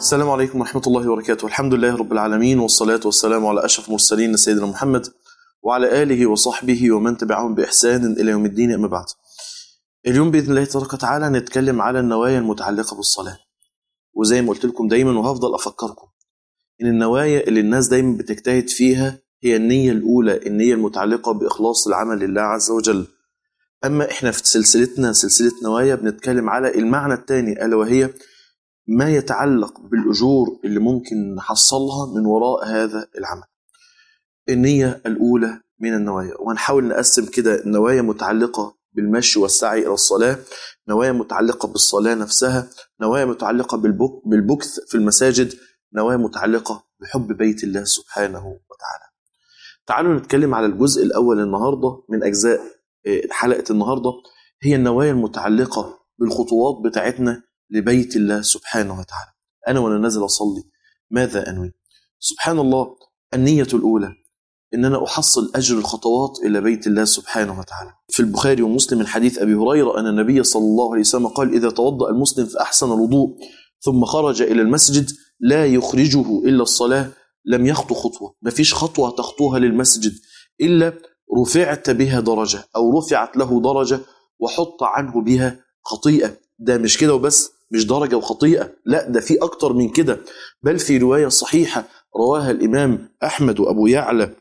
السلام عليكم ورحمة الله وبركاته. الحمد لله رب العالمين، والصلاة والسلام على أشرف المرسلين سيدنا محمد وعلى آله وصحبه ومن تبعهم بإحسان إلى يوم الدين. أما بعد، اليوم بإذن الله تبارك وتعالى نتكلم على النوايا المتعلقة بالصلاة. وزي ما قلت لكم دايما وهفضل أفكركم إن النوايا اللي الناس دايما بتجتهد فيها هي النية الأولى، النية المتعلقة بإخلاص العمل لله عز وجل. أما إحنا في سلسلتنا سلسلة نوايا بنتكلم على المعنى الثاني، ألا وهي ما يتعلق بالأجور اللي ممكن نحصلها من وراء هذا العمل. النية الأولى من النوايا، وهنحاول نقسم كده نوايا متعلقة بالمشي والسعي إلى الصلاة، نوايا متعلقة بالصلاة نفسها، نوايا متعلقة بالبكث في المساجد، نوايا متعلقة بحب بيت الله سبحانه وتعالى. تعالوا نتكلم على الجزء الأول النهاردة من أجزاء حلقة النهاردة، هي النوايا المتعلقة بالخطوات بتاعتنا لبيت الله سبحانه وتعالى. أنا وأنا نازل أصلي ماذا أنوي؟ سبحان الله، النية الأولى إن أنا أحصل أجر الخطوات إلى بيت الله سبحانه وتعالى. في البخاري ومسلم من حديث أبي هريرة أن النبي صلى الله عليه وسلم قال: إذا توضأ المسلم فأحسن الوضوء ثم خرج إلى المسجد لا يخرجه إلا الصلاة لم يخطو خطوة. مفيش خطوة تخطوها للمسجد إلا رفعت بها درجة أو رفعت له درجة وحط عنه بها خطيئة. ده مش كده وبس، مش درجة وخطيئة، لا ده في أكتر من كده. بل في رواية صحيحة رواها الإمام أحمد وأبو يعلى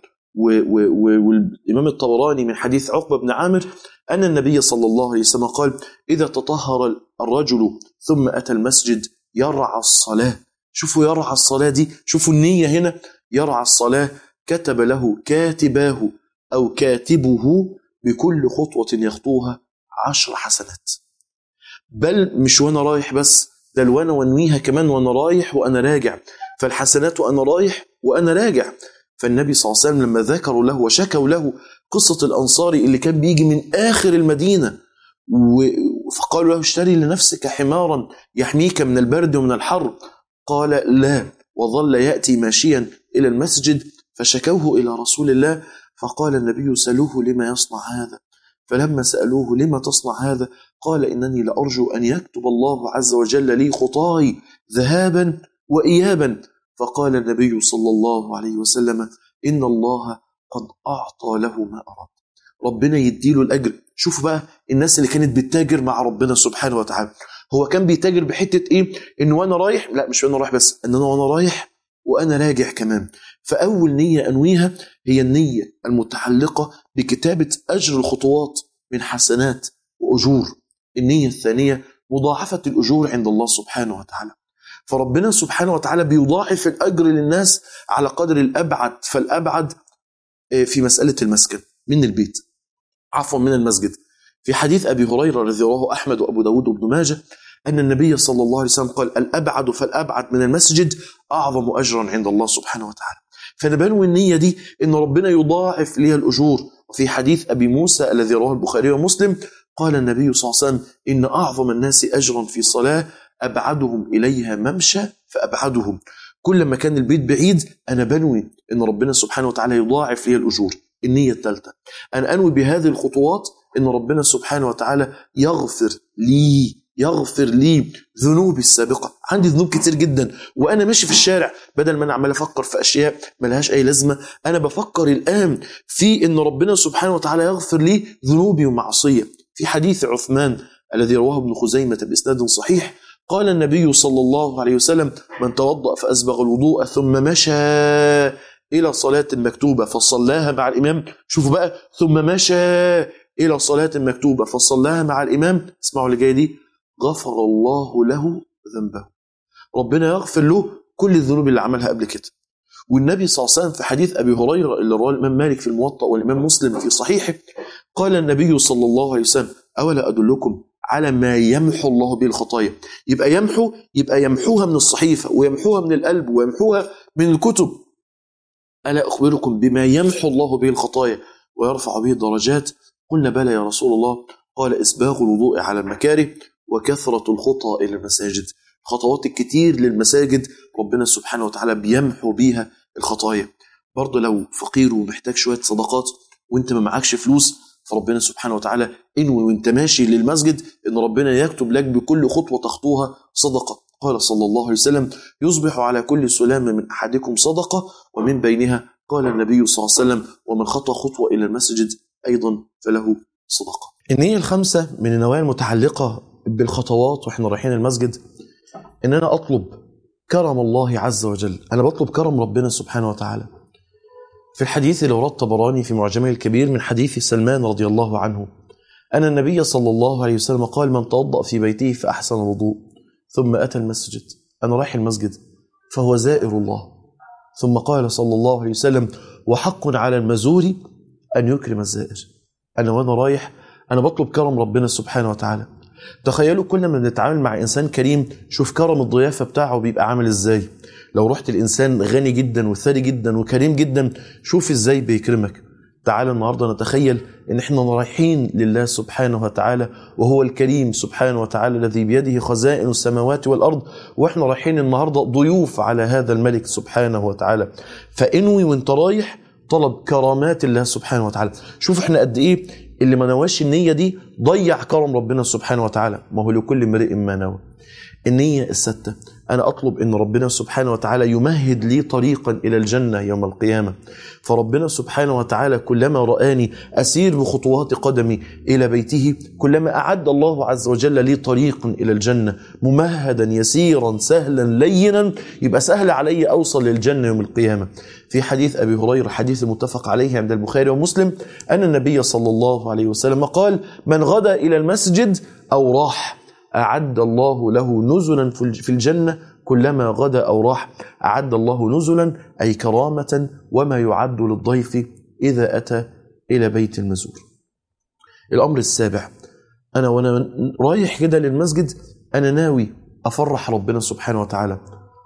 والإمام الطبراني من حديث عقبة بن عامر أن النبي صلى الله عليه وسلم قال: إذا تطهر الرجل ثم أتى المسجد يرعى الصلاة. شوفوا يرعى الصلاة دي، شوفوا النية هنا، يرعى الصلاة كتب له كاتباه أو كاتبه بكل خطوة يخطوها 10 حسنات. بل مش وانا رايح بس، ده وانا وانويها كمان وانا رايح وانا راجع، فالحسنات وانا رايح وانا راجع. فالنبي صلى الله عليه وسلم لما ذكروا له وشكوا له قصة الأنصاري اللي كان بيجي من آخر المدينة فقالوا له: اشتري لنفسك حمارا يحميك من البرد ومن الحر، قال: لا، وظل يأتي ماشيا إلى المسجد فشكوه إلى رسول الله، فقال النبي: سألوه لما يصنع هذا. فلما سألوه لما تصنع هذا قال: إنني لأرجو أن يكتب الله عز وجل لي خطاي ذهابا وإيابا. فقال النبي صلى الله عليه وسلم: إن الله قد أعطى له ما أراد. ربنا يديله الأجر. شوفوا بقى الناس اللي كانت بتتاجر مع ربنا سبحانه وتعالى، هو كان بيتاجر بحتة إيه؟ إن وأنا رايح، لا مش وأنا رايح بس، إن أنا وأنا رايح وأنا راجع كمان. فأول نية أنويها هي النية المتعلقة بكتابة أجر الخطوات من حسنات وأجور. النية الثانية مضاعفة الأجور عند الله سبحانه وتعالى. فربنا سبحانه وتعالى بيضاعف الأجر للناس على قدر الأبعد فالأبعد في مسألة المسكن من البيت، عفوا من المسجد. في حديث أبي هريرة الذي رواه أحمد وأبو داود وابن ماجه أن النبي صلى الله عليه وسلم قال: الأبعد فالأبعد من المسجد أعظم أجرا عند الله سبحانه وتعالى. فنبنوا النية دي إن ربنا يضاعف لها الأجور. وفي حديث أبي موسى الذي رواه البخاري ومسلم قال النبي صلى الله عليه وسلم: إن أعظم الناس أجرا في صلاة أبعدهم إليها ممشى فأبعدهم. كل ما كان البيت بعيد أنا بنوي إن ربنا سبحانه وتعالى يضاعف لي الأجور. النية الثالثة، أنا أنوي بهذه الخطوات إن ربنا سبحانه وتعالى يغفر لي ذنوبي السابقة. عندي ذنوب كتير جدا وأنا ماشي في الشارع، بدل ما أنا عمال أفكر في أشياء ملهاش أي لازمة، أنا بفكر الآن في إن ربنا سبحانه وتعالى يغفر لي ذنوبي ومعصية. في حديث عثمان الذي رواه ابن خزيمة بإسناد صحيح قال النبي صلى الله عليه وسلم: من توضأ فأسبغ الوضوء ثم مشى إلى صلاة مكتوبة فصلاها مع الإمام. شوفوا بقى، ثم مشى إلى صلاة مكتوبة فصلاها مع الإمام، اسمعوا اللي جاي دي: غفر الله له ذنبه. ربنا يغفر له كل الذنوب اللي عملها قبل كده. والنبي صلى الله عليه وسلم في حديث أبي هريرة اللي رواه الإمام مالك في الموطأ والإمام مسلم في صحيحه قال النبي صلى الله عليه وسلم: أولا أدلكم على ما يمحو الله به الخطايا. يبقى يمحوها من الصحيفة ويمحوها من القلب ويمحوها من الكتب. ألا أخبركم بما يمحو الله به الخطايا ويرفع به الدرجات؟ قلنا: بلى يا رسول الله. قال: إسباغ الوضوء على المكاره وكثرة الخطى إلى المساجد. خطوات الكتير للمساجد ربنا سبحانه وتعالى بيمحو بيها الخطايا. برضه لو فقير ومحتاج شوية صدقات وانت ما معكش فلوس، فربنا سبحانه وتعالى انوي وانت ماشي للمسجد ان ربنا يكتب لك بكل خطوة تخطوها صدقة. قال صلى الله عليه وسلم: يصبح على كل سلامة من أحدكم صدقة، ومن بينها قال النبي صلى الله عليه وسلم: ومن خطى خطوة إلى المسجد أيضا فله صدقة. النية الخمسة من النوايا المتعلقة بالخطوات واحنا رايحين المسجد ان انا اطلب كرم الله عز وجل. انا بطلب كرم ربنا سبحانه وتعالى. في الحديث اللي ورد الطبراني في معجمه الكبير من حديث سلمان رضي الله عنه أن النبي صلى الله عليه وسلم قال: من توضأ في بيته فأحسن الوضوء ثم أتى المسجد، أنا رايح المسجد، فهو زائر الله. ثم قال صلى الله عليه وسلم: وحق على المزور أن يكرم الزائر. أنا وأنا رايح أنا بطلب كرم ربنا سبحانه وتعالى. تخيلوا كل ما بنتعامل مع إنسان كريم، شوف كرم الضيافة بتاعه بيبقى عامل إزاي. لو رحت الإنسان غني جدا وثري جدا وكريم جدا، شوف إزاي بيكرمك. تعالى النهاردة نتخيل إن إحنا رايحين لله سبحانه وتعالى، وهو الكريم سبحانه وتعالى الذي بيده خزائن السماوات والأرض، وإحنا رايحين النهاردة ضيوف على هذا الملك سبحانه وتعالى. فإنوي وإنت رايح طلب كرامات الله سبحانه وتعالى. شوف إحنا قد إيه اللي ما نواش النية دي ضيع كرم ربنا سبحانه وتعالى. ما هو لكل امرئ ما نوى. النية الستة، أنا أطلب إن ربنا سبحانه وتعالى يمهد لي طريقا إلى الجنة يوم القيامة. فربنا سبحانه وتعالى كلما رآني أسير بخطوات قدمي إلى بيته، كلما أعد الله عز وجل لي طريق إلى الجنة ممهدا يسيرا سهلا لينا، يبقى سهل علي أوصل للجنة يوم القيامة. في حديث أبي هريرة، حديث المتفق عليه عند البخاري ومسلم، أن النبي صلى الله عليه وسلم قال: من غدا إلى المسجد أو راح أعد الله له نزلا في الجنة، كلما غدا أو راح أعد الله نزلا، أي كرامة وما يعد للضيف إذا أتى إلى بيت المزور. الأمر السابع، أنا وأنا رايح كده للمسجد أنا ناوي أفرح ربنا سبحانه وتعالى.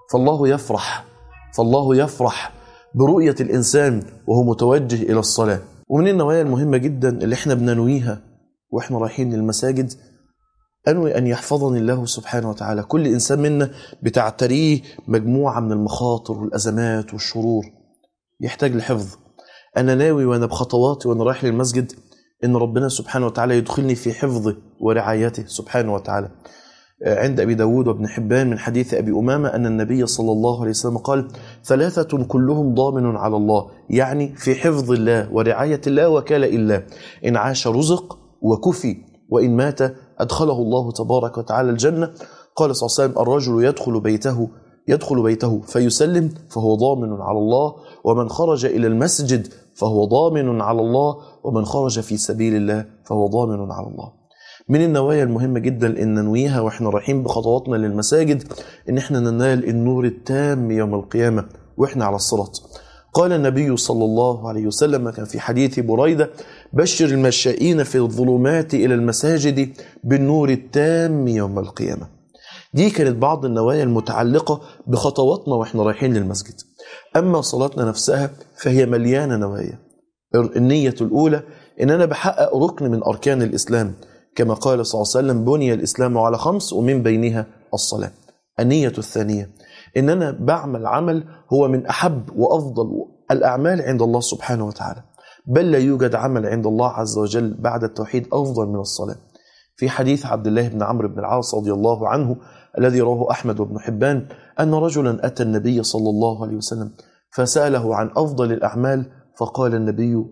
فالله يفرح برؤية الإنسان وهو متوجه إلى الصلاة. ومن النوايا المهمة جدا اللي احنا بننويها وإحنا رايحين للمساجد، أنوي أن يحفظني الله سبحانه وتعالى. كل إنسان منا بتعتريه مجموعة من المخاطر والأزمات والشرور، يحتاج لحفظ. أنا ناوي وأنا بخطواتي وأنا رايح للمسجد إن ربنا سبحانه وتعالى يدخلني في حفظه ورعايته سبحانه وتعالى. عند أبي داود وابن حبان من حديث أبي أمامة أن النبي صلى الله عليه وسلم قال: ثلاثة كلهم ضامن على الله، يعني في حفظ الله ورعاية الله وكلاء الله. إن عاش رزق وكفي، وإن مات أدخله الله تبارك وتعالى الجنة. قال صلى الله عليه وسلم: الرجل يدخل بيته فيسلم فهو ضامن على الله، ومن خرج إلى المسجد فهو ضامن على الله، ومن خرج في سبيل الله فهو ضامن على الله. من النوايا المهمة جدا إن ننويها وإحنا رايحين بخطواتنا للمساجد إن إحنا ننال النور التام يوم القيامة وإحنا على الصراط. قال النبي صلى الله عليه وسلم كان في حديث بريدة: بشر المشائين في الظلمات إلى المساجد بالنور التام يوم القيامة. دي كانت بعض النوايا المتعلقة بخطواتنا وإحنا رايحين للمسجد. أما صلاتنا نفسها فهي مليانة نوايا. النية الأولى إن أنا بحقق ركن من أركان الإسلام، كما قال صلى الله عليه وسلم: بني الإسلام على 5 ومن بينها الصلاة. النية الثانية إن أنا بعمل عمل هو من أحب وأفضل الأعمال عند الله سبحانه وتعالى، بل لا يوجد عمل عند الله عز وجل بعد التوحيد أفضل من الصلاة. في حديث عبد الله بن عمرو بن العاص رضي الله عنه الذي رواه أحمد وابن حبان أن رجلا أتى النبي صلى الله عليه وسلم فسأله عن أفضل الأعمال، فقال النبي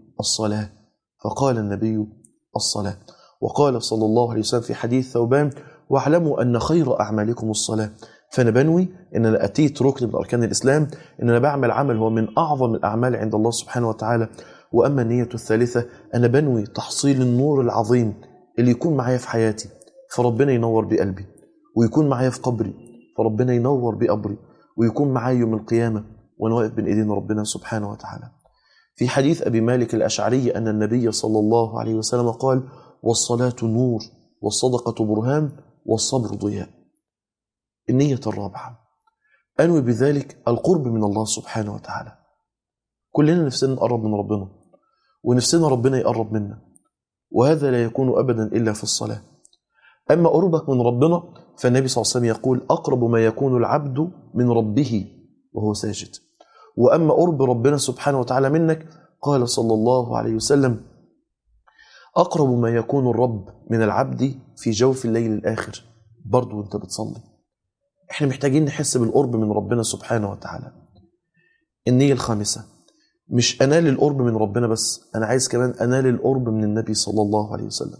الصلاة. وقال صلى الله عليه وسلم في حديث ثوبان: واعلموا أن خير أعمالكم الصلاة. فأنا بنوي إن أنا أتيت ركن من أركان الإسلام، إن أنا بعمل عمل هو من أعظم الأعمال عند الله سبحانه وتعالى. وأما النية الثالثة، أنا بنوي تحصيل النور العظيم اللي يكون معايا في حياتي فربنا ينور بقلبي، ويكون معايا في قبري فربنا ينور بقبري، ويكون معايا يوم القيامة وأنا واقف بين إيدين ربنا سبحانه وتعالى. في حديث أبي مالك الأشعري أن النبي صلى الله عليه وسلم قال: والصلاة نور، والصدقة برهان، والصبر ضياء. النية الرابعة، أنوي بذلك القرب من الله سبحانه وتعالى. كلنا نفسنا نقرب من ربنا، ونفسنا ربنا يقرب منا، وهذا لا يكون أبدا إلا في الصلاة. أما قربك من ربنا فالنبي صلى الله عليه وسلم يقول: أقرب ما يكون العبد من ربه وهو ساجد. وأما قرب ربنا سبحانه وتعالى منك، قال صلى الله عليه وسلم: أقرب ما يكون الرب من العبد في جوف الليل الآخر، برضو وانت بتصلي. احنا محتاجين نحس بالقرب من ربنا سبحانه وتعالى. النية الخامسة، مش أنال القرب من ربنا بس، أنا عايز كمان أنال القرب من النبي صلى الله عليه وسلم.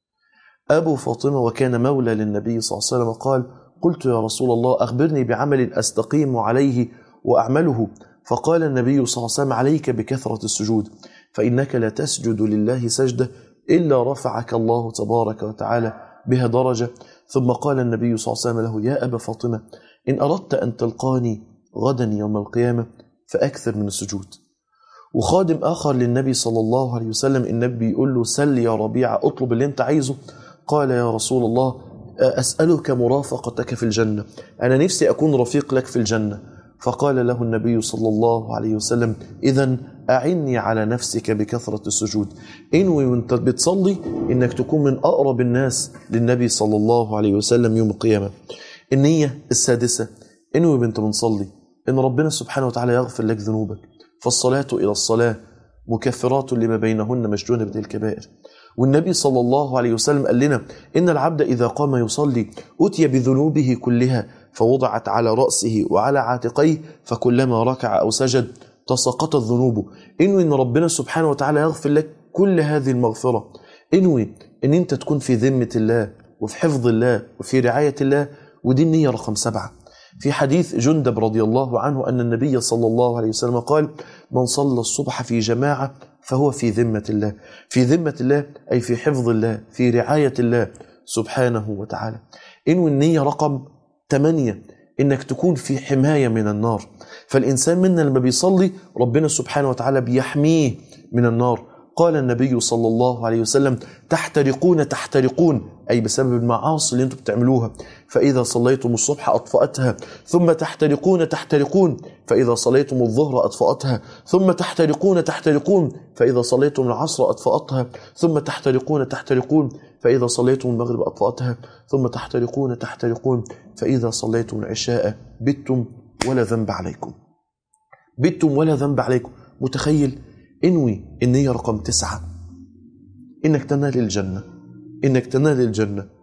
أبو فاطمة وكان مولى للنبي صلى الله عليه وسلم قال: قلت يا رسول الله أخبرني بعمل أستقيم عليه وأعمله. فقال النبي صلى الله عليه وسلم: عليك بكثرة السجود، فإنك لا تسجد لله سجدة إلا رفعك الله تبارك وتعالى بها درجة. ثم قال النبي صلى الله عليه وسلم له: يا أبا فاطمة، إن أردت أن تلقاني غدا يوم القيامة فأكثر من السجود. وخادم آخر للنبي صلى الله عليه وسلم النبي يقول له: سل يا ربيعة، اطلب اللي انت عايزه. قال: يا رسول الله، أسألك مرافقتك في الجنة، أنا نفسي أكون رفيق لك في الجنة. فقال له النبي صلى الله عليه وسلم: إذن أعني على نفسك بكثرة السجود. انوي وانت بتصلي إنك تكون من أقرب الناس للنبي صلى الله عليه وسلم يوم القيامة. النية السادسة، انوي وانت بنصلي إن ربنا سبحانه وتعالى يغفر لك ذنوبك، فالصلاة إلى الصلاة مكفرات لما بينهن مجدونة بالكبائر. والنبي صلى الله عليه وسلم قال لنا: إن العبد إذا قام يصلي أتي بذنوبه كلها فوضعت على رأسه وعلى عاتقيه، فكلما ركع أو سجد تساقطت ذنوبه. انوي إن ربنا سبحانه وتعالى يغفر لك كل هذه المغفرة. انوي إن أنت تكون في ذمة الله وفي حفظ الله وفي رعاية الله، ودي النية رقم 7. في حديث جندب رضي الله عنه أن النبي صلى الله عليه وسلم قال: من صلى الصبح في جماعة فهو في ذمة الله. في ذمة الله أي في حفظ الله، في رعاية الله سبحانه وتعالى. إنه النية رقم 8، إنك تكون في حماية من النار. فالإنسان منا لما بيصلي ربنا سبحانه وتعالى بيحميه من النار. قال النبي صلى الله عليه وسلم: تحترقون، أي بسبب المعاصي اللي انتم بتعملوها، فإذا صليتم الصبح أطفأتها، ثم تحترقون، فإذا صليتم الظهر أطفأتها، ثم تحترقون، فإذا صليتم العصر أطفأتها، ثم تحترقون، فإذا صليتم المغرب أطفأتها، ثم تحترقون، فإذا صليتم العشاء بتم ولا ذنب عليكم. متخيل؟ انوي النية رقم 9، انك تنال الجنة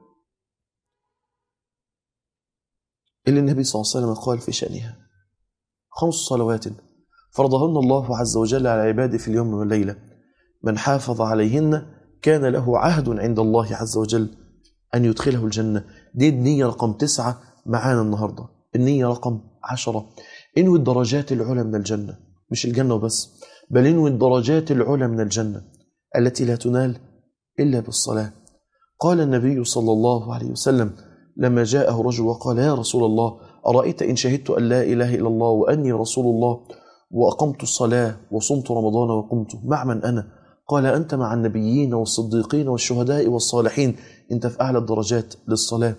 اللي النبي صلى الله عليه وسلم قال في شأنها: 5 صلوات فرضهن الله عز وجل على عباده في اليوم والليلة، من حافظ عليهن كان له عهد عند الله عز وجل أن يدخله الجنة. دي النية رقم 9 معانا النهاردة. النية رقم 10، انوي الدرجات العلى من الجنة، مش الجنة وبس، بل انوي الدرجات العلى من الجنة التي لا تنال إلا بالصلاة. قال النبي صلى الله عليه وسلم لما جاءه رجل وقال: يا رسول الله، أرأيت إن شهدت أن لا إله إلا الله وأني رسول الله وأقمت الصلاة وصمت رمضان وقمت، مع من أنا؟ قال: أنت مع النبيين والصديقين والشهداء والصالحين، أنت في أعلى الدرجات للصلاة.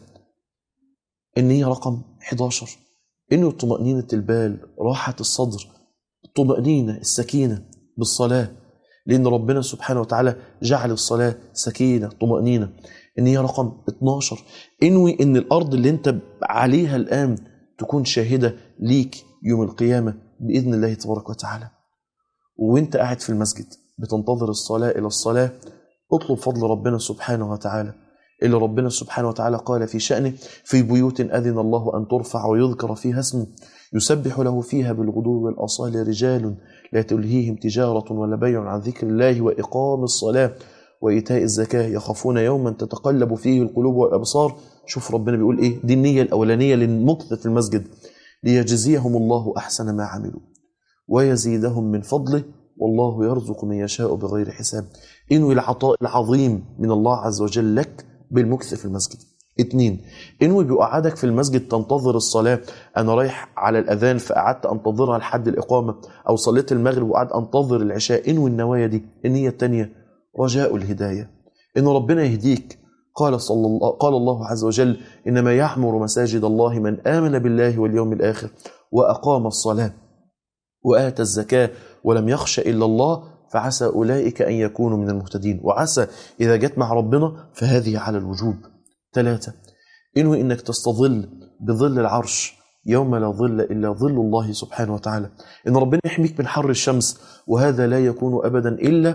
النية رقم 11، إنه طمأنينة البال، راحة الصدر، الطمأنينة، السكينة بالصلاة، لأن ربنا سبحانه وتعالى جعل الصلاة سكينة طمأنينة. النية رقم 12، انوي إن الأرض اللي أنت عليها الآن تكون شاهدة ليك يوم القيامة بإذن الله تبارك وتعالى. وانت قاعد في المسجد بتنتظر الصلاة إلى الصلاة، اطلب فضل ربنا سبحانه وتعالى، اللي ربنا سبحانه وتعالى قال في شأنه: في بيوت أذن الله أن ترفع ويذكر فيها اسمه يسبح له فيها بالغدو والآصال رجال لا تلهيهم تجارة ولا بيع عن ذكر الله وإقام الصلاة وإيتاء الزكاة يخافون يوما تتقلب فيه القلوب والأبصار. شوف ربنا بيقول إيه؟ دي النية الأولانية للمكث في المسجد: ليجزيهم الله أحسن ما عملوا ويزيدهم من فضله والله يرزق من يشاء بغير حساب. انوي العطاء العظيم من الله عز وجل لك بالمكث في المسجد. 2، انوي بقعدك في المسجد تنتظر الصلاة. أنا رايح على الأذان فقعدت أنتظرها لحد الإقامة، أو صليت المغرب وقعد أنتظر العشاء. انوي النوايا دي. النية الثانية رجاء الهداية، إن ربنا يهديك. قال الله عز وجل: إنما يعمر مساجد الله من آمن بالله واليوم الآخر وأقام الصلاة وآتى الزكاة ولم يخش إلا الله فعسى أولئك أن يكونوا من المهتدين. وعسى إذا جت مع ربنا فهذه على الوجوب. 3، إنوي إنك تستظل بظل العرش يوم لا ظل إلا ظل الله سبحانه وتعالى، إن ربنا يحميك من حر الشمس، وهذا لا يكون أبدا إلا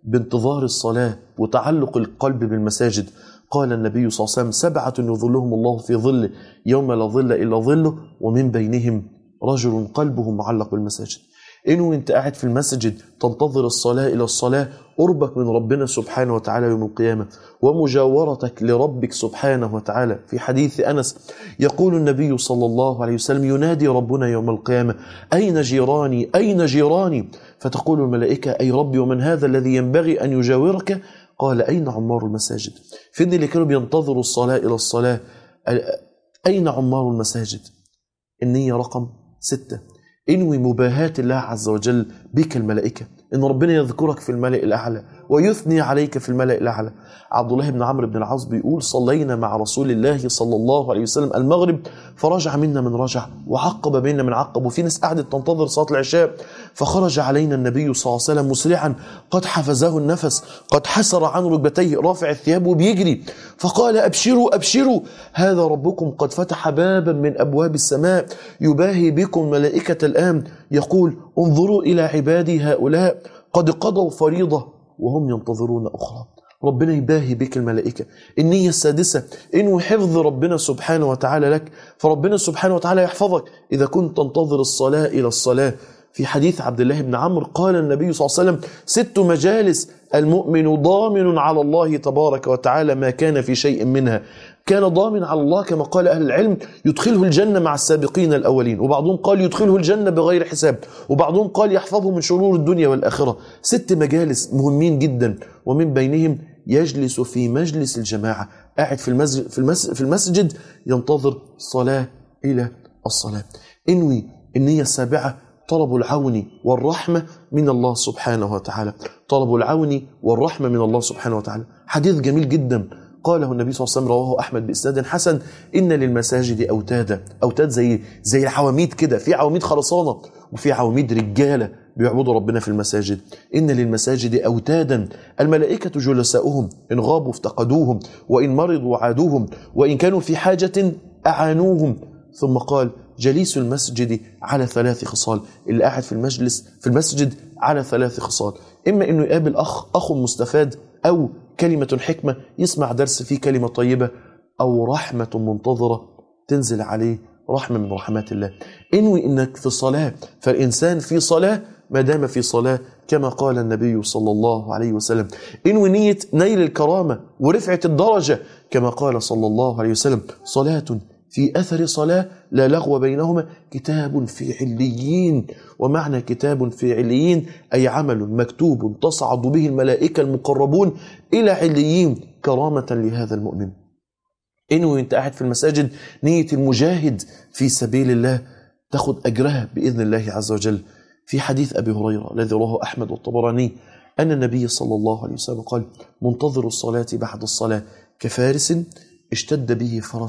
بانتظار الصلاة وتعلق القلب بالمساجد. قال النبي صلى الله عليه وسلم 7 يظلهم الله في ظله يوم لا ظل إلا ظله، ومن بينهم رجل قلبه معلق بالمساجد. إنه أنت قاعد في المسجد تنتظر الصلاة إلى الصلاة، قربك من ربنا سبحانه وتعالى يوم القيامة ومجاورتك لربك سبحانه وتعالى. في حديث أنس يقول النبي صلى الله عليه وسلم: ينادي ربنا يوم القيامة: أين جيراني أين جيراني؟ فتقول الملائكة: أي ربي، ومن هذا الذي ينبغي أن يجاورك؟ قال: أين عمار المساجد؟ فين اللي كانوا بينتظروا الصلاة إلى الصلاة؟ أين عمار المساجد؟ النية رقم 6: انوي مباهاة الله عز وجل بك الملائكة، ان ربنا يذكرك في الملأ الأعلى ويثني عليك في الملأ الأعلى. عبد الله بن عمرو بن العاص بيقول: صلينا مع رسول الله صلى الله عليه وسلم المغرب فرجع منا من رجع وعقب بيننا من عقب، وفي ناس قعدت تنتظر صلاة العشاء، فخرج علينا النبي صلى الله عليه وسلم مسرعا قد حفزه النفس، قد حسر عن ركبتيه، رافع الثياب وبيجري، فقال: أبشروا أبشروا، هذا ربكم قد فتح بابا من أبواب السماء يباهي بكم ملائكة الآن، يقول: انظروا إلى عبادي هؤلاء قد قضوا فريضة وهم ينتظرون أخرى. ربنا يباهي بك الملائكة. النية السادسة: إنه حفظ ربنا سبحانه وتعالى لك، فربنا سبحانه وتعالى يحفظك إذا كنت تنتظر الصلاة إلى الصلاة. في حديث عبد الله بن عمرو قال النبي صلى الله عليه وسلم: 6 مجالس المؤمن ضامن على الله تبارك وتعالى ما كان في شيء منها. كان ضامن على الله كما قال أهل العلم يدخله الجنة مع السابقين الأولين، وبعضهم قال يدخله الجنة بغير حساب، وبعضهم قال يحفظه من شرور الدنيا والآخرة. 6 مجالس مهمين جدا، ومن بينهم يجلس في مجلس الجماعة، قاعد في المسجد ينتظر الصلاة إلى الصلاة. انوي النية السابعة: طلب العون والرحمة من الله سبحانه وتعالى. طلب العون والرحمة من الله سبحانه وتعالى. حديث جميل جدا قاله النبي صلى الله عليه وسلم، رواه أحمد بإسناد حسن: إن للمساجد أوتادا. أوتاد زي العواميد كده، في عواميد خرسانة وفي عواميد رجالة بيعبدوا ربنا في المساجد. إن للمساجد أوتادا الملائكة جلساؤهم، إن غابوا افتقدوهم، وإن مرضوا عادوهم، وإن كانوا في حاجة أعانوهم. ثم قال: جليس المسجد على 3 خصال. اللي قاعد في المسجد على 3 خصال: إما إنه يقابل أخ مستفاد، أو كلمة حكمة يسمع درس فيه كلمة طيبة، أو رحمة منتظرة تنزل عليه رحمة من رحمات الله. انوي إنك في صلاة، فالإنسان في صلاة ما دام في صلاة، كما قال النبي صلى الله عليه وسلم. انوي نية نيل الكرامة ورفعة الدرجة، كما قال صلى الله عليه وسلم: صلاة في أثر صلاة لا لغو بينهما كتاب في عليين. ومعنى كتاب في عليين أي عمل مكتوب تصعد به الملائكة المقربون إلى عليين كرامة لهذا المؤمن. إنه أنت قاعد في المساجد نية المجاهد في سبيل الله تأخذ أجرها بإذن الله عز وجل. في حديث أبي هريرة الذي رواه أحمد والطبراني أن النبي صلى الله عليه وسلم قال: منتظر الصلاة بعد الصلاة كفارس اشتد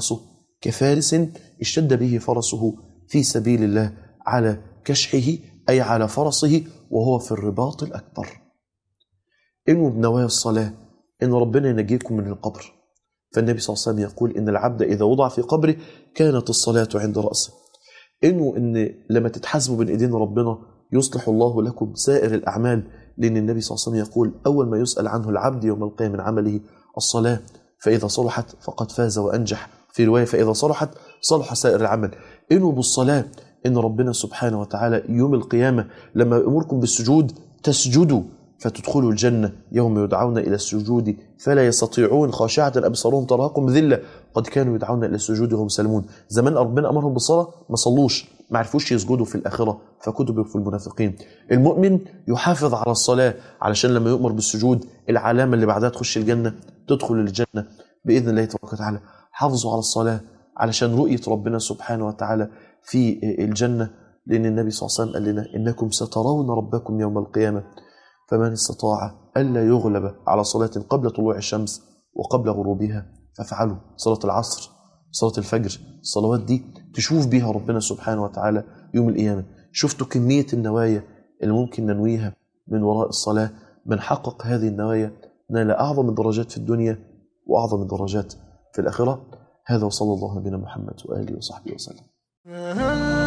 به فرسه في سبيل الله على كشحه، أي على فرسه وهو في الرباط الأكبر. إنه بنوايا الصلاة إن ربنا ينجيكم من القبر. فالنبي صلى الله عليه وسلم يقول: إن العبد إذا وضع في قبره كانت الصلاة عند رأسه. إن لما تتحاسبوا بين إيدين ربنا يصلح الله لكم سائر الأعمال، لأن النبي صلى الله عليه وسلم يقول: أول ما يسأل عنه العبد يوم القيامة من عمله الصلاة، فإذا صلحت فقد فاز وأنجح. في رواية: فإذا صلحت صلح سائر العمل. إنه بالصلاة إن ربنا سبحانه وتعالى يوم القيامة لما يأمركم بالسجود تسجدوا فتدخلوا الجنة يوم يدعون إلى السجود فلا يستطيعون خاشعة أبصارهم ترهقهم ذلة قد كانوا يدعون إلى السجود وهم سالمون. زمان ربنا أمرهم بالصلاة ما صلوش، ما عرفوش يسجدوا في الآخرة فكتبوا في المنافقين. المؤمن يحافظ على الصلاة علشان لما يؤمر بالسجود العلامة اللي بعدها تخش الجنة، تدخل الجنة بإذن الله تبارك وتعالى. حافظوا على الصلاة علشان رؤية ربنا سبحانه وتعالى في الجنة، لأن النبي صلى الله عليه وسلم قال لنا: إنكم سترون ربكم يوم القيامة فمن استطاع ألا يغلب على صلاة قبل طلوع الشمس وقبل غروبها فافعلوا. صلاة العصر، صلاة الفجر، الصلوات دي تشوف بيها ربنا سبحانه وتعالى يوم القيامة. شفتوا كمية النوايا اللي ممكن ننويها من وراء الصلاة؟ من حقق هذه النوايا نال أعظم الدرجات في الدنيا وأعظم الدرجات في الآخرة. هذا وصلى الله على نبينا محمد وآله وصحبه وسلم.